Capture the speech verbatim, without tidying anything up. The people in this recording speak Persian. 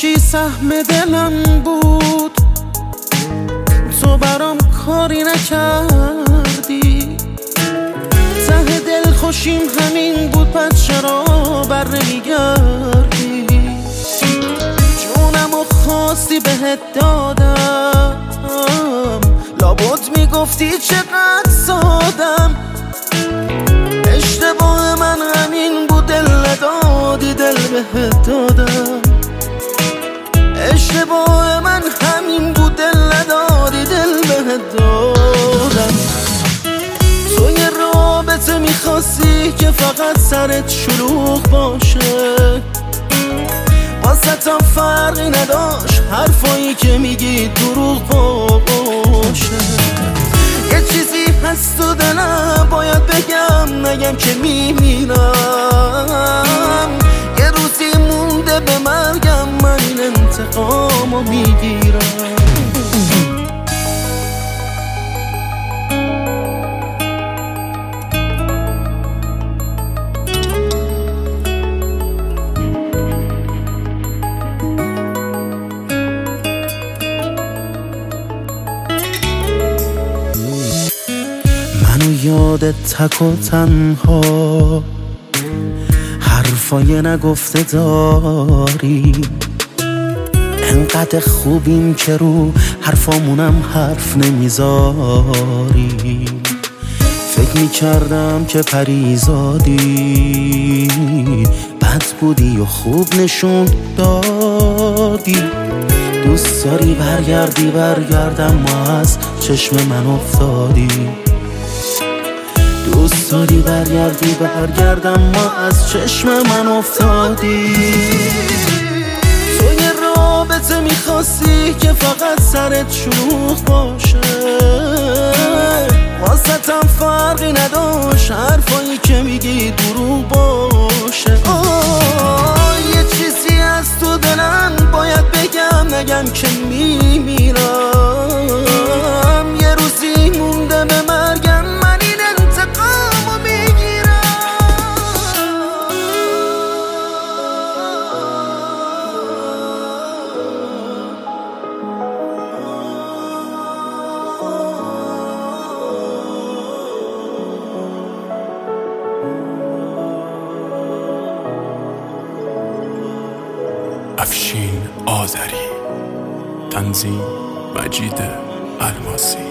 چی سهم دلم بود، تو برام کاری نکردی. ته دل خوشیم همین بود، پس چرا بر نمیگردی؟ جونمو خواستی بهت دادم، لابد میگفتی چقدر سادم. اشتباه من همین بود، دل ندادی دل بهت دادم. اشتباه من همین بود، دل ندادی دل بهت دادم. تو یه رابطه میخواستی که فقط سرت شلوغ باشه، واسه فرقی نداشت حرفایی که میگی دروغ باشه. یه چیزی هست تو دلم باید بگم، نگم که میمیرم. یه روزی مونده به مرگم، من این انتقامو میگیرم. منو یادت تک و تنها، حرفای نگفته داری. انقدر خوبیم که رو حرفامونم حرف نمیذاری. فکر میکردم که پریزادی، بد بودی و خوب نشون دادی. دوست داری برگردی برگردم، ما از چشم من افتادی. دوست داری برگردی برگردم، ما از چشم من افتادی. تو یه رابطه میخواستی که فقط سرت شلوغ باشه، واسه فرقی نداشت حرفایی که میگی دروغ باشه. آه یه چیزی از تو دلم باید بگم، نگم که میمیرم. یه روزی مونده به مرگم، من این انتقامو میگیرم. افشین آذری، تنظیم مجید الماسی.